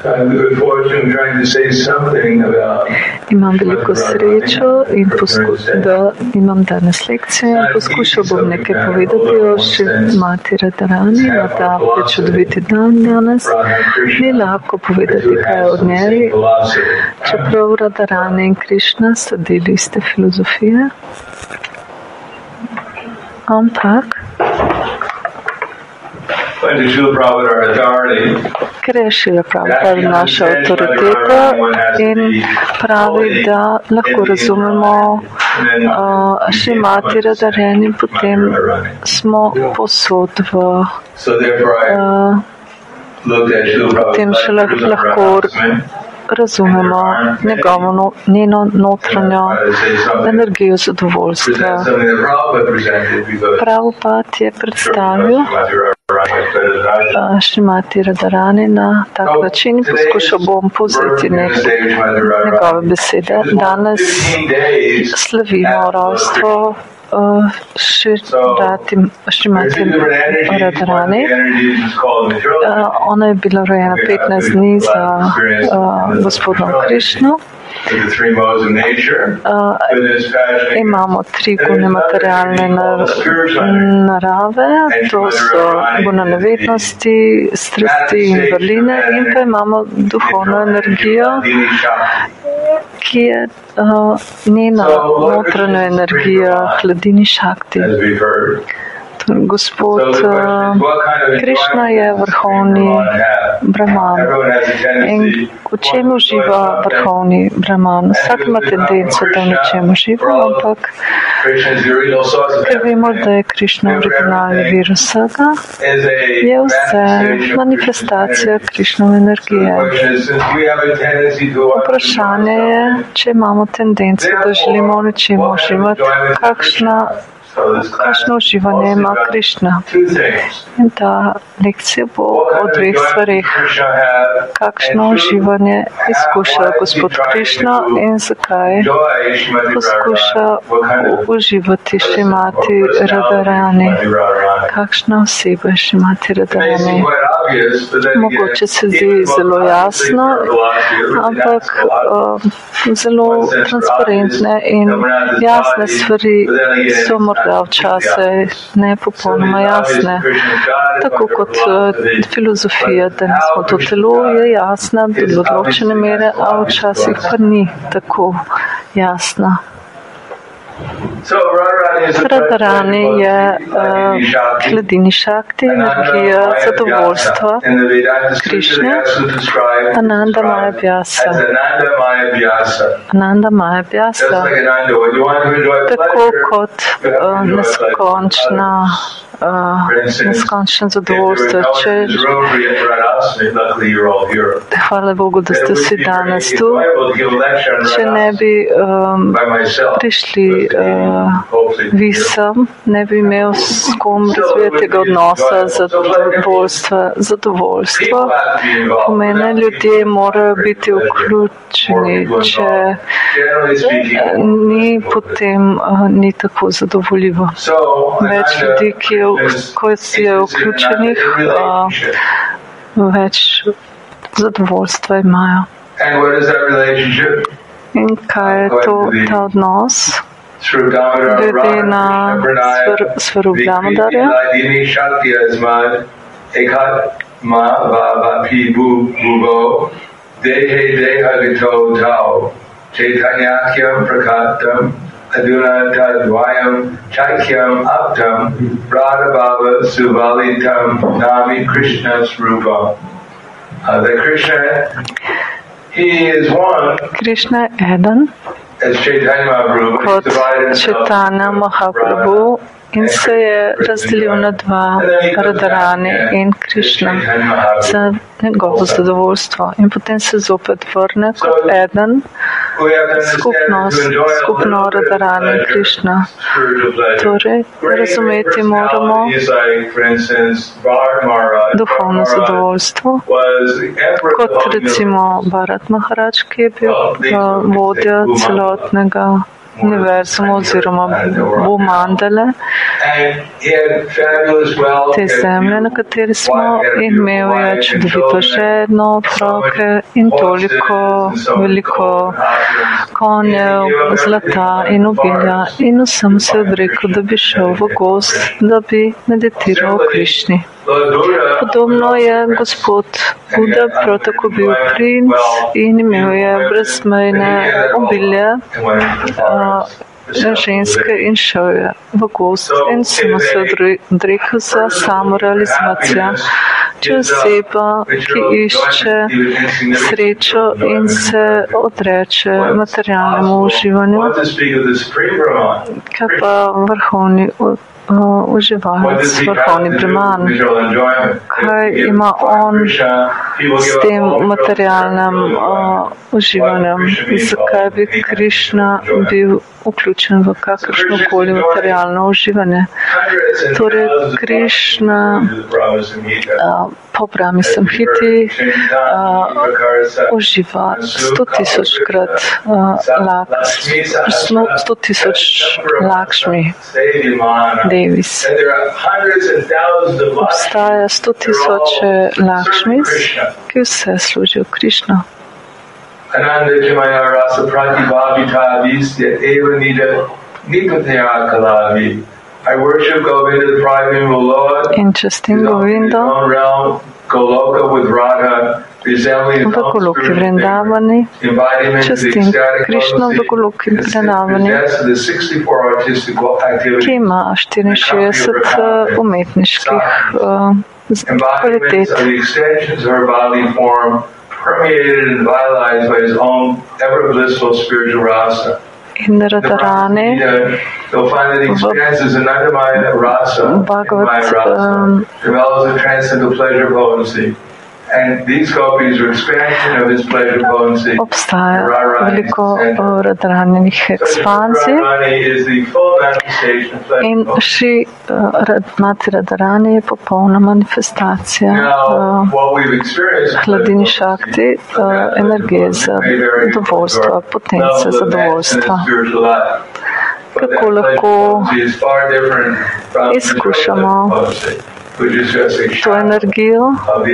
Imam veliko srečo in da imam danes lekcijo in poskušal bom nekaj povedati o Šrimati Radharani, na ta prečudoviti dan danes. Ni lahko povedati kaj od njej, čeprav Radharani in Krišna sta del iste filozofije. Ampak ker je Šrila Prabhupada naša avtoriteta in pravi, da lahko razumemo Šrimati Radharani, potem smo posod potem še lahko razumemo njeno notranjo energijo zadovoljstva. Prabhupada je predstavil Šrimati Radharani na tak način in poskušal bom povzeti njegove besede. Danes slavimo rojstvo Šrimati Radharani. Ona je bila rojena 15 dni za gospodom Krišno. Imamo tri gune materialne narave, to so guna nevednosti, strasti in vrline, in pa imamo duhovno energijo, ki je njena notranja energija, hladini šakti. Gospod Krišna je vrhovni Brahman. In v čem uživa vrhovni Brahman? Vsak ima tendenco, da v nečem uživa, ampak ker vemo, da je Krišna originalni vir vsega, je vse manifestacija Krišnove energije. Vprašanje je, če imamo tendenco, da želimo v nečem uživati, kakšno uživanje ima Krišna. In ta lekcija bo o dveh stvarih. Kakšno uživanje izkuša gospod Krišna in zakaj poskuša uživati Šrimati Radharani. Kakšna oseba je Šrimati Radharani. Mogoče se zdi zelo jasno, ampak zelo transparentne in jasne stvari so morda včasih ne popolnoma jasne. Tako kot filozofija, da nismo to telo, je jasna do določene mere, a včasih pa ni tako jasna. Radharani je hladini šakti, energija zadovoljstva Krišne, Ananda Maya Vyasa. Ananda Maya Vyasa, tako kot neskončno zadovoljstvo. Hvala Bogu, da ste vsi danes tu. Če ne bi prišli vi sem, ne bi imel s kom razvijati tega odnosa zadovoljstva. Pomeni, ljudje morajo biti vključeni. Če ni, potem ni tako zadovoljivo. Več ljudi, ko je vključenih, več zadovoljstva imajo. In kaj je ta odnos? Glede na Svarup Damodarja, Chaitanyakyam prakatam aduna tadvayam chakyam aptam radhabhava suvalitam nami Krishna srupam. The Krishna, he is one. Krishna je eden kot Chaitanya Mahaprabhu in se je razdelil na dva, Radharani in Krišna, za njegovo zadovoljstvo. In potem se zopet vrne kot eden, skupno Radharani in Krišna. Torej, razumeti moramo duhovno zadovoljstvo, kot recimo Bharat Maharaj, ki je bil vodja celotnega univerzuma oziroma Bhumandale, te zemlje, na kateri smo, imel je čudovito ženo, otroke in toliko veliko konjev, zlata in obilja, in vsem se odrekel, da bi šel v gozd, da bi meditiral o Krišni. Podobno je gospod Buda prav tako bil princ in imel je brezmejne obilje ženske in šel je v gozd in samo se odrekel za samorealizacijo. Če oseba, ki išče srečo in se odreče materialnemu uživanju, kaj pa vrhovni uživalec, vrhovni Brahman, kaj ima on s tem materialnim uživanjem, zakaj bi Krišna bil vključen v kakršnokoli materialno uživanje. Torej, Krišna po Brahmi Samhiti uživa 100,000-krat 100,000 Lakšmi Devis. Obstaja 100,000 Lakšmis, ki vse služijo Krišno. Ananda rasa pratibhavita visya eva nida nipataya kalavi. I worship Govinda, the Prime Lord, in častim Govindo v Goloki Vrindavani, častim Krišno v Goloki Vrindavani, ki ima 64 umetniških kvalitet. Permeated and vitalized by his own ever blissful spiritual rasa. In Radharani you'll find that he experiences an Anandamaya rasa in Rasa, develops a transcendental pleasure potency. And these gopis are expansion of his pleasure potency. Obstaja veliko Radharaninih ekspanzij in Šri Mati Radharani je popolna manifestacija hladini šakti, energije zadovoljstva, potence zadovoljstva. Kako lahko izkušamo to energijo?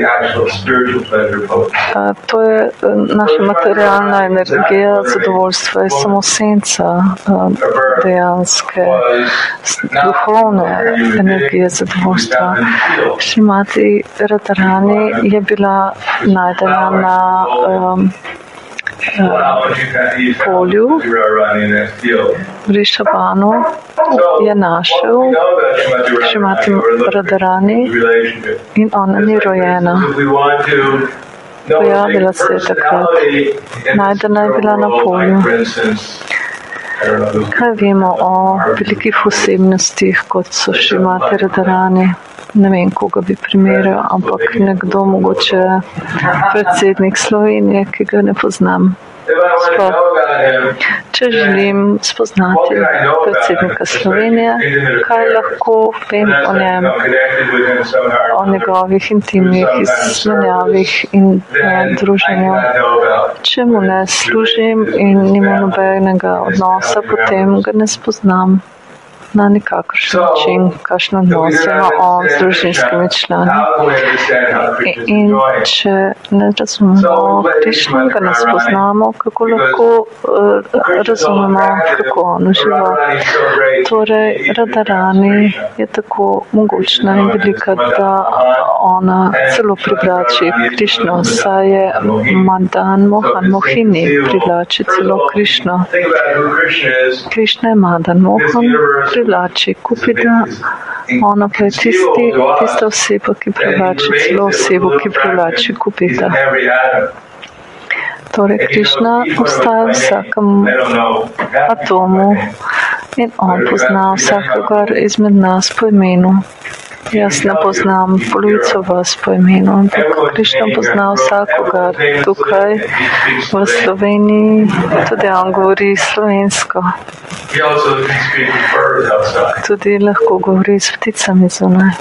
To je naša materialna energija zadovoljstva, je samo senca dejanske duhovne energije zadovoljstva. Šrimati Radharani je bila najdena na polju v Rišabanu, je našel Šrimati Radharani in ona ni rojena. Pojavila se je takrat. Najdena je bila na polju. Kaj vemo o velikih osebnostih, kot so Šrimati Radharani? Ne vem, koga bi primerjal, ampak nekdo, mogoče predsednik Slovenije, ki ga ne poznam. Sploh, če želim spoznati predsednika Slovenije, kaj lahko vem o njem, o njegovih intimnih izmenjavih in druženju. Če mu ne služim in nima nobenega odnosa, potem ga ne spoznam na nikakršen način, kakšen odnos ima on z družinskimi člani. In če ne razumemo Krišno, ga ne spoznamo, kako lahko razumemo, kako on uživa. Torej, Radharani je tako mogočna in velika, da ona celo privlači Krišno, saj je Madan Mohan Mohini, privlači celo Krišno. Krišna je Madan Mohan, privlači Kupida, ona pa je tista oseba, ki privlači celo osebo, ki privlači Kupida. Torej, Krišna obstaja v vsakem atomu in on pozna vsakogar izmed nas po imenu. Jaz ne poznam polovico vas po imenu, ampak Krišna pozna vsakogar tukaj v Sloveniji, tudi on govori slovensko. Tudi lahko govori s pticami zunaj.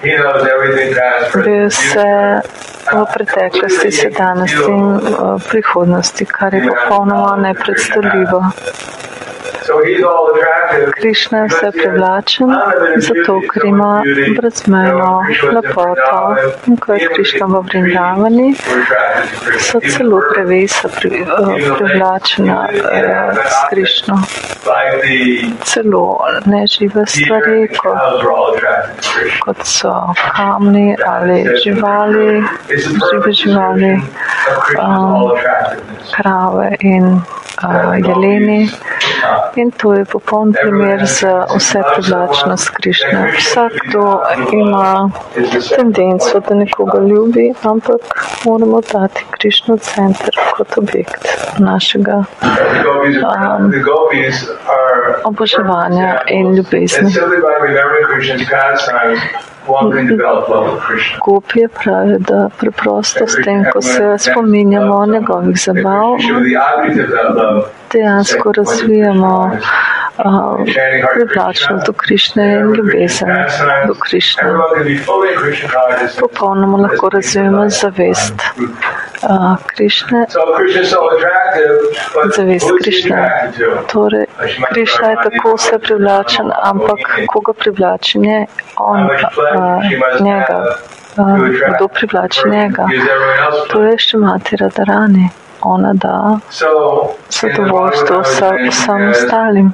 Ve vse v preteklosti, sedanjosti in prihodnosti, kar je popolnoma nepredstavljivo. Krišna je vse privlačen, zato ker ima brezmejno lepoto. In ko je Krišna v Vrindavani, so celo drevesa privlačena s Krišno. Celo nežive stvari, kot so kamni ali živali, žive živali, krave in jeleni. In to je popoln primer za vse privlačnost Krišne. Vsakdo ima tendenco, da nekoga ljubi, ampak moramo dati Krišno center kot objekt našega oboževanja in ljubezni. Gopije pravi, da preprosto s tem, ko se spominjamo njegovih zabav, dejansko razvijamo privlačnost do Krišne in ljubezen do Krišne. Popolnoma lahko razvijamo zavest Krišne, zavest Krišne. Torej, Krišna je tako vse privlačen, ampak koga privlači njega? Kdo privlači njega? To je Šrimati Radharani. Ona da zadovoljstvo vsem ostalim.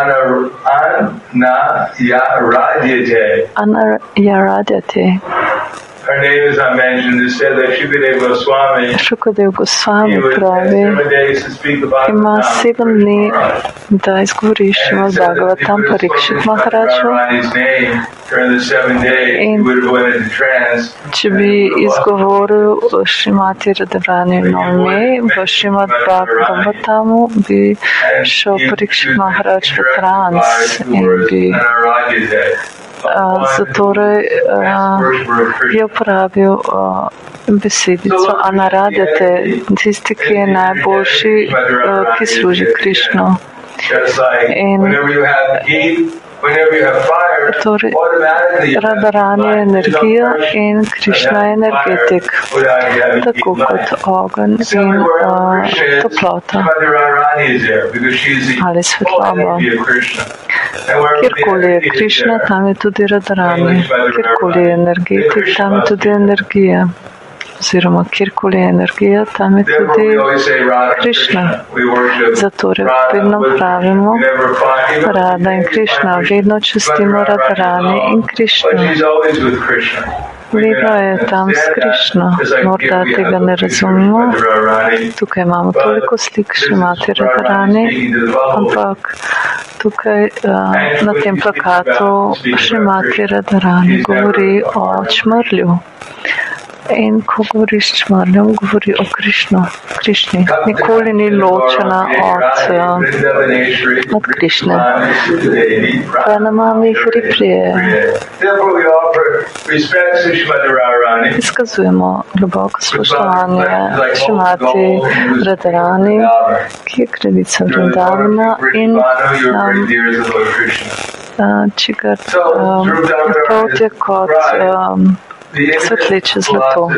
Anayaradhyate. Her name is unmentioned. It said that Shukadeva Goswami Šukadev Goswami pravi, ima 7 dni, da izgovori Šrimad Bhagavatam Parikšit Maharažu, in če bi izgovoril Šrimati Radharani ime v Šrimad Bhagavatamu, bi šel Parikšit Maharaž v trans in bi zatorej je uporabil besedico anaradjate, tisti, ki je najboljši, ki služi Krišno. In torej, Radharani je energija in Krišna je energetik, tako kot ogenj in toplota ali svetloba. Kjerkoli je Krišna, tam je tudi Radharani. Kjerkoli je energetik, tam je tudi energija. Oziroma, kjerkoli je energija, tam je tudi Krišna. Zato vedno pravimo Rada in Krišna, vedno častimo Radharani in Krišna. Vedno je tam s Krišno. Morda tega ne razumemo. Tukaj imamo toliko slik Šrimati Radharani, ampak tukaj na tem plakatu Šrimati Radharani govori o čmrlju. In ko govori s čmrljem, govori o Krišni. Nikoli ni ločena od Krišne. Pranamami Hripriye. Izkazujemo globoko spoštovanje Šrimati Radharani, ki je kraljica Vrindavana in čigar pot je kot svetleče zlato.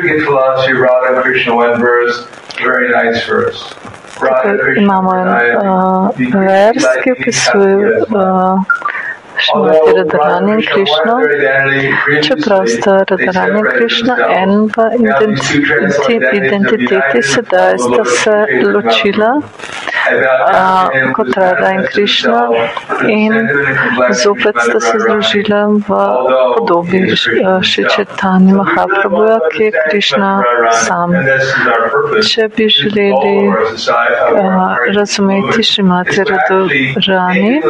Tukaj imamo en vers, ki opisuje Šrimati Radharani in Krišno, čeprav sta Radharani in Krišna en v identiteti, sedaj sta se ločila kot Radha in Krišna in zopet sta se združila v podobi Šri Chaitanya Mahaprabhuja, ki je Krišna sam. Če bi želeli razumeti Šrimati Radharani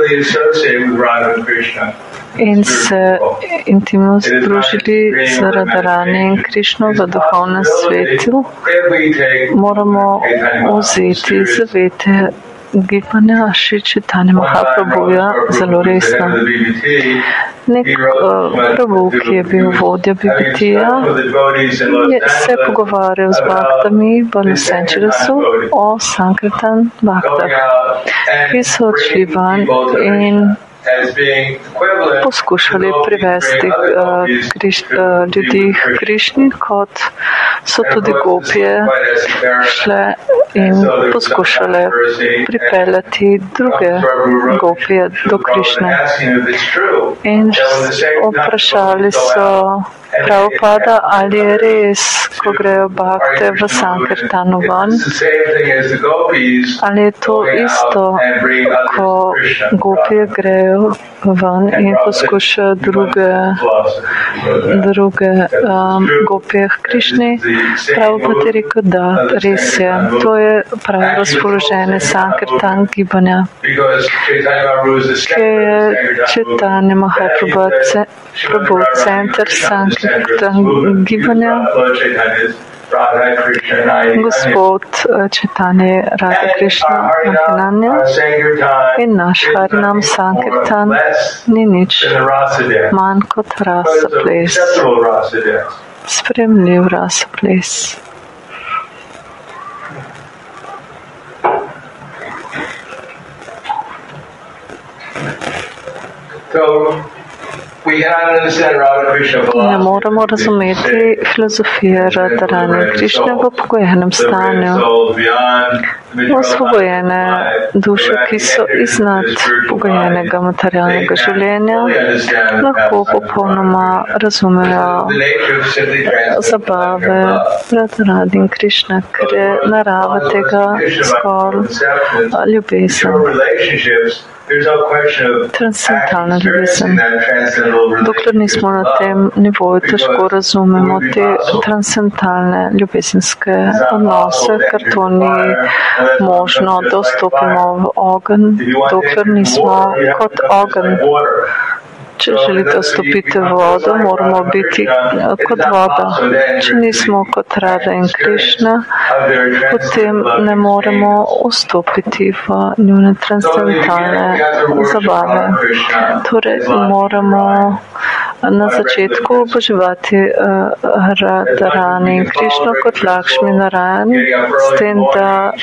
in se intimno združili z Radharani in Krišno v duhovnem svetu, moramo vzeti zavete gibanja Šri Chaitanya Mahaprabhuja zelo resno. Nek Prabhu, ki je bil vodja BBT-ja, se pogovarjal z baktami v Los Angelesu o Sankirtan baktah, ki so odšli van in poskušali privesti ljudi k Krišni, kot so tudi gopije šle in poskušale pripeljati druge gopije do Krišne. In vprašali so Prabhupada, ali je res, ko grejo bakte v Sankirtanu ven, ali je to isto, ko gopije grejo ven in poskušajo druge gopije k Krišni. Prabhupada je rekel, da res je. To je pravo razpoloženje Sankirtan gibanja, ki je Chaitanya Mahaprabhu center Sankirtan gibanja. Gospod Chaitanya Radha Krishna Mahananya in naš Harinam Sankirtan ni nič manj kot rasa ples, spremljiv rasa ples. Ne moremo razumeti filozofije Radharani Krišne v pogojenem stanju. Osvobojene duše, ki so iznad pogojenega materialnega življenja, lahko popolnoma razumejo zabave Radharani Krišne, ker je narava tega zgolj ljubezen. Transcendentalna ljubezen. Dokler nismo na tem nivoju, težko razumemo te transcendentalne ljubezenske odnose, ker to ni možno, da vstopimo v ogenj, dokler nismo kot ogenj. Če želite vstopiti v vodo, moramo biti kot voda. Če nismo kot Radha in Krišna, potem ne moremo vstopiti v njune transcendentalne zabave. Torej moramo na začetku oboževati Radharani in Krišno kot Lakšmi Narayan, s tem, da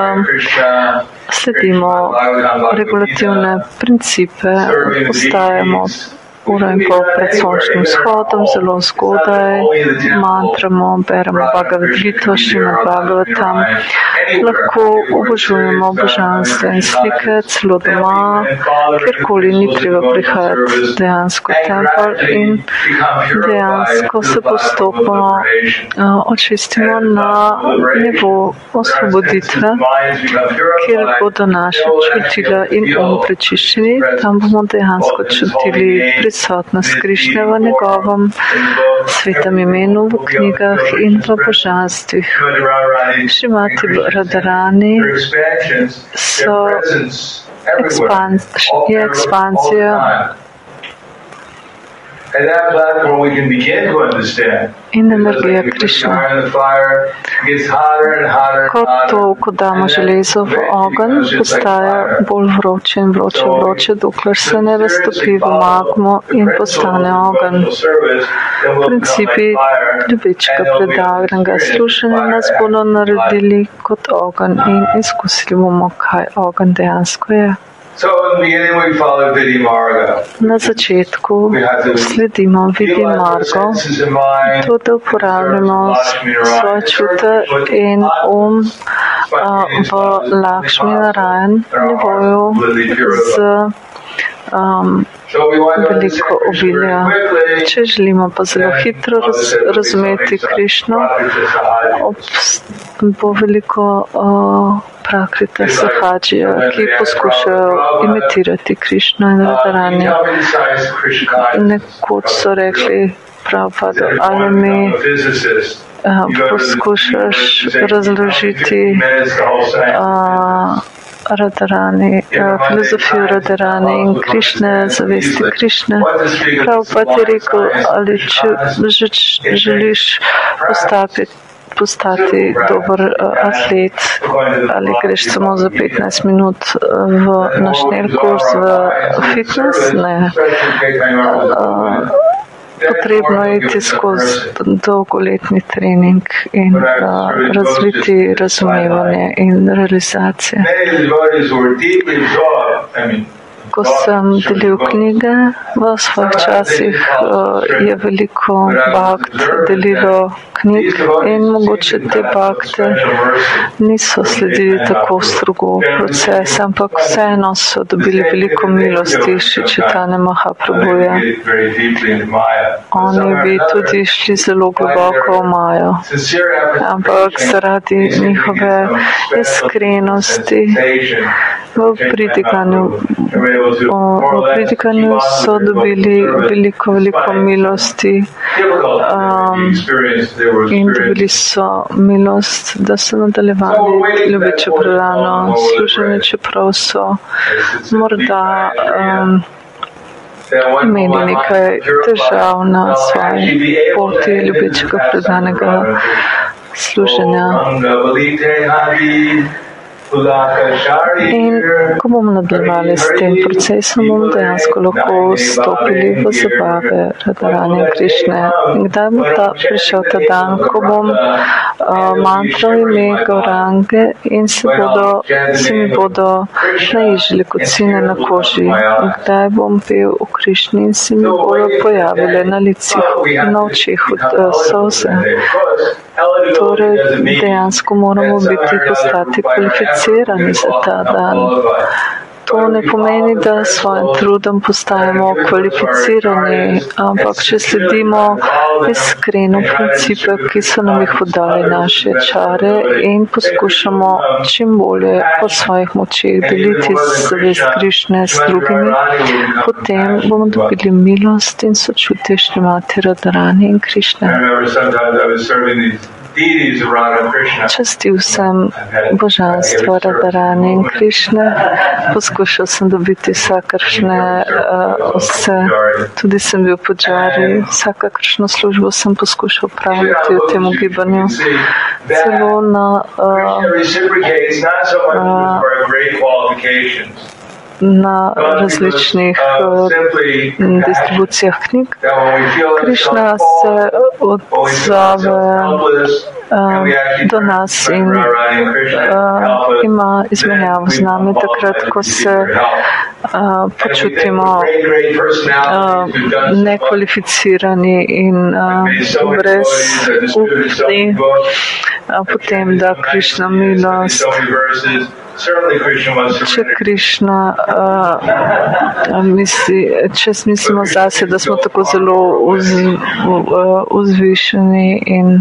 sledimo regulativne principe, ostajamo uro in pol pred sončnim vzhodom, zelo zgodaj, mantramo, beremo Bhagavad Gita, Šrimad Bhagavatam, lahko obožujemo božanstva in slike, celo doma, kjerkoli ni treba prihajati dejansko v tempel in dejansko se postopno očistimo na nivo osvoboditve, kjer bodo naše čutila in prečiščeni, tam bomo dejansko čutili prisotnost Krišne v njegovem svetem imenu, v knjigah in v božanstvih. Šrimati Radharani je ekspanzija in energija Krišne. Ko damo železo v ogenj, postaja bolj vroče in vroče, dokler se ne raztopi v magmo in postane ogenj. Principi ljubečega predagnega služenja nas bodo naredili kot ogenj in izkusili bomo, kaj ogenj dejansko je. Na začetku sledimo Vidi Margo, to, da uporabljamo svoje čute in v Lakšmi Narayan nivoju z veliko obilja. Če želimo pa zelo hitro razumeti Krišno, bo veliko prakrita sahadžija, ki poskušajo imitirati Krišno in Radharani. Nekoč so rekli Prabhupada, ali mi poskušaš razložiti Radharani, filozofijo Radharani in Krišne, zavesti Krišne. Prabhupada je rekel, ali želiš postati dober atlet, ali greš samo za 15 minut na šnelkurs v fitness? Ne. Potrebno je iti skozi dolgoletni trening in razviti razumevanje in realizacije. Ko sem delil knjige v svojih časih, je veliko bhakt delilo knjig in mogoče te bakte niso sledili tako strogo proces, ampak vseeno so dobili veliko milosti, Čitanja Mahaprabhuja. Oni bi tudi šli zelo globoko v Majo, ampak zaradi njihove iskrenosti v predikanju so dobili veliko milosti in dobili so milost, da so nadaljevali ljubeče prerano služenje, čeprav so morda imeli nekaj težav na svoji poti ljubečega predanega služenja. In ko bomo nadaljevali s tem procesom, bomo dejansko lahko stopili v zabave Radharani in Krišne. In kdaj bo prišel ta dan, ko bom mantral ime Gaurange in se mi bodo naježili kot sine na koži. In kdaj bom pel o Krišni in se mi bodo pojavile na licih, na očeh solze. Torej, dejansko moramo postati kvalificirani za ta dan. To ne pomeni, da s svojim trudom postajamo kvalificirani, ampak če sledimo iskreno principe, ki so nam jih podali naše čare in poskušamo čim bolje po svojih močeh deliti zavest Krišne s drugimi, potem bomo dobili milost in sočutje Šrimati Radharani in Krišne. Častil sem božanstvo Radharani in Krišne, poskušal sem dobiti vsakršne vse, tudi sem bil po džari, vsakršno službo sem poskušal praviti v tem gibanju. Celo na različnih distribucijah knjig. Krišna se odzove do nas in ima izmenjavo z nami takrat, ko se počutimo nekvalificirani in brezupni, potem da Krišna milost. Če Krišna če mislimo zase, da smo tako zelo vzvišeni in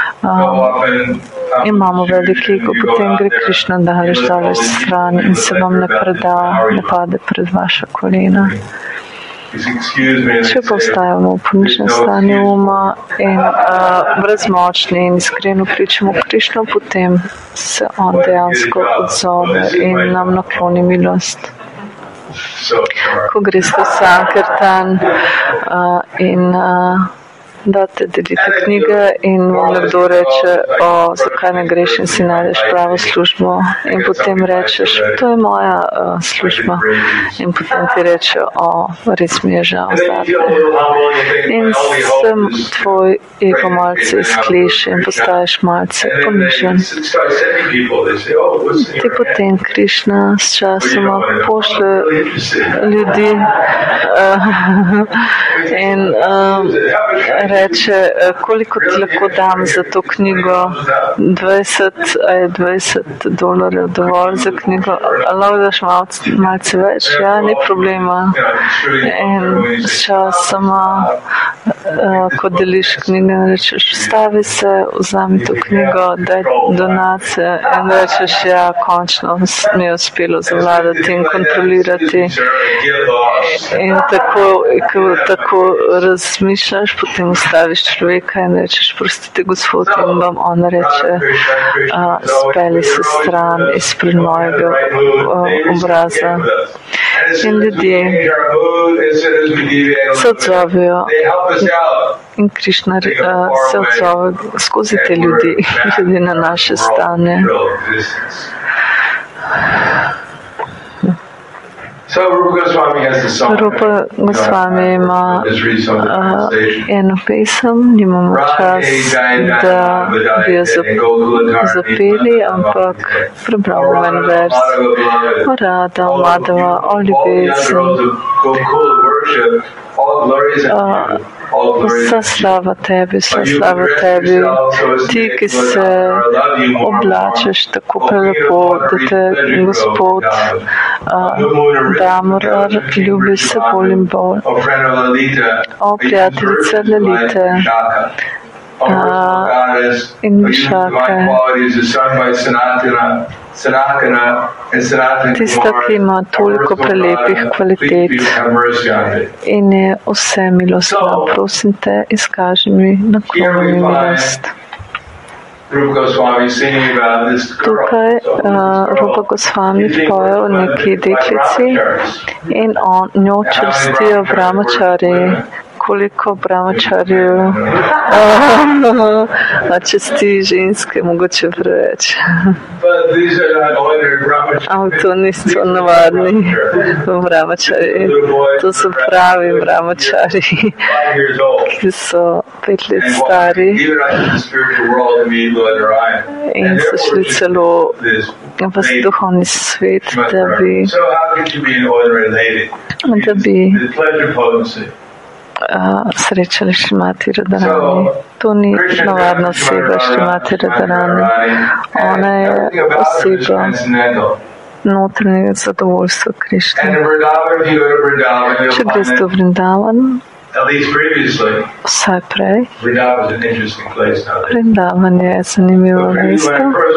imamo velik ego, potem gre Krišna daleč stran in se vam ne pade pred vaša kolena. Če pa ostajamo v poničnem stanju uma in brezmočni in iskreno pričamo Krišno, potem se on dejansko odzove in nam nakloni milost. Ko greste v Sankirtan in date delite knjige in vam nekdo reče, zakaj ne greš in si najdeš pravo službo in potem rečeš, to je moja služba in potem ti reče, res mi je žal zate. In se tvoj ego malce izkleše in postaješ malce ponižen. Ti potem Krišna s časoma pošle ljudi in reče, koliko ti lahko dam za to knjigo, 20 $20 dovolj za knjigo, ali lahko daš malce več, ja, ni problema. In s časoma, ko deliš knjige, rečeš, stavi se, vzami to knjigo, daj donacije in rečeš, ja, končno mi je uspelo zavladati in kontrolirati. In tako razmišljaš, potem ustaviš človeka in rečeš, prostite gospod, in vam on reče, speli se stran izpred mojega obraza. In ljudje se odzovejo in Krišna se odzove skozi te ljudi na naše stanje. Rupa Goswami ima eno pesem, nimamo čas, da bi jo zapeli, ampak prebramo en vers. O Rada, o Madhava, o ljubezni, Vsa slava tebi, ti, ki se oblačeš tako prelepo, da te Gospod Damorar ljubi se bolj in bolj. O prijateljica Lalite in Višake, tista, ki ima toliko prelepih kvalitet in je vse milostna. Prosim te, izkaži mi naklonjeno milost. Tukaj Rupa Gosvami poje o neki deklici in njo črstijo brahmačarji. Koliko brahmačarjev časti ženske, mogoče preveč. Ampak to niso navadni brahmačarji. To so pravi brahmačarji, ki so 5 let stari in so šli celo v duhovni svet, da bi srečali Šrimati Radharani. To ni navadna oseba Šrimati Radharani. Ona je oseba notranjega zadovoljstva Krišne. Če greš do Vrindavan, vsaj prej, Vrindavan je zanimivo mesto.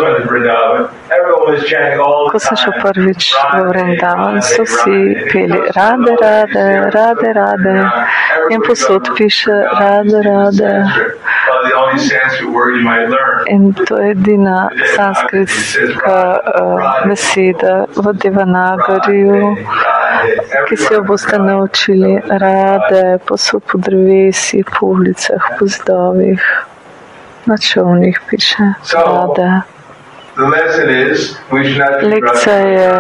Ko sem šel prvič v Vrindavan, so vsi peli Rade, Rade, Rade, Rade in posod piše Rade, Rade. In to je edina sanskritska beseda v Devanagariju, ki se jo boste naučili. Rade, posod po drevesi, po ulicah, po zidovih, na čovnih piše Rade. Lekcija je,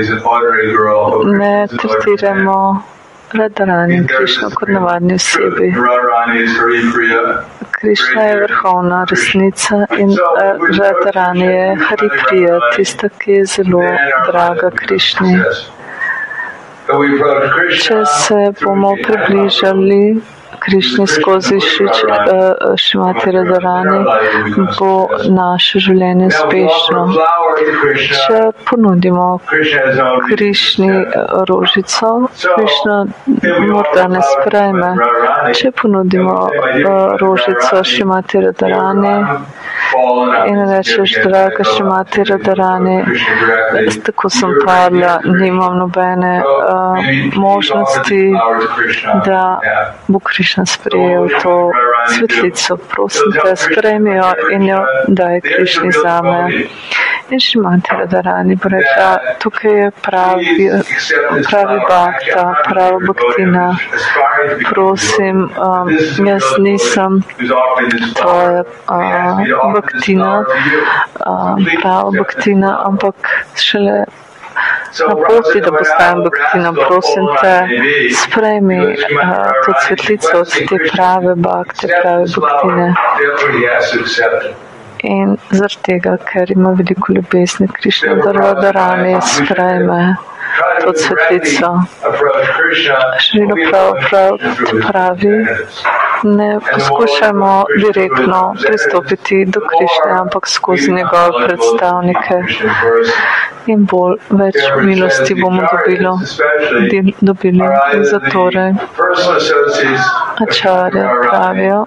ne tretiramo Radharani in Krišno kot navadni osebi. Krišna je vrhovna resnica in Radharani je Haripriya, tista, ki je zelo draga Krišni. Če se bomo približali Krišni skozi Šrimati Radharani, bo naše življenje uspešno. Če ponudimo Krišni rožico, Krišna morda ne sprejme. Če ponudimo rožico Šrimati Radharani in rečeš, draga Šrimati Radharani, tako sem padla, nimam nobene možnosti, da bo Krišna sprejel to svetlico. Prosim te, sprejmi jo in jo daj Krišni zame. In Šrimati Radharani bo rekla, tukaj je pravi bhakta, prava bhaktina. Prosim, jaz nisem tvoja bhaktina, prava bhaktina, ampak šele na poti, da postavim bhaktina. Prosim te, sprejmi to svetlico od te prave bhakte, prave bhaktine. In zaradi tega, ker ima veliko ljubezni Krišna, da Radharani sprejme to svetlico. Šrila pravi, ne poskušajmo direktno pristopiti do Krišne, ampak skozi njegove predstavnike. In več milosti bomo dobili. Zatorej Acharya pravijo,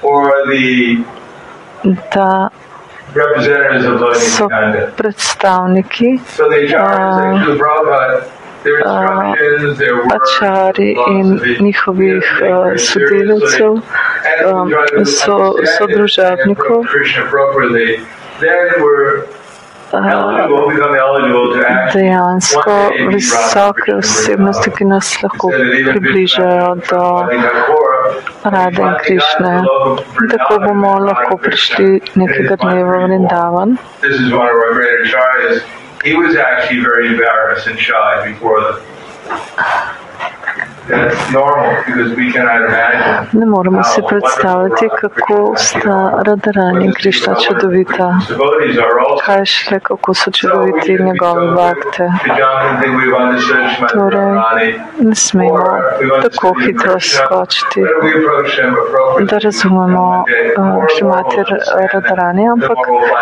da so predstavniki Acharji in njihovih sodelavcev, sodružabnikov, dejansko visoke osebnosti, ki nas lahko približajo do Rade in Krišne. Tako bomo lahko prišli nekega dneva v Vrindavan. He was actually very embarrassed and shy before them. Ne moremo si predstavljati, kako sta Radharani in Krišna čudovita. Kaj šele, kako so čudoviti njegovi bakte. Torej, ne smemo tako hitro skočiti, da razumemo Šrimati Radharani, ampak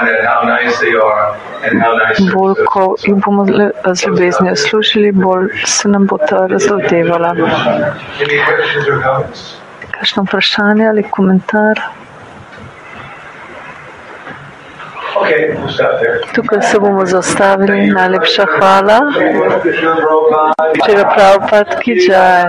bolj, ko jih bomo z ljubeznijo služili, bolj se nam bo ta razlodevala. Kakšno vprašanje ali komentar? Tukaj se bomo zaustavili. Najlepša hvala. Šrila Prabhupada ki jai.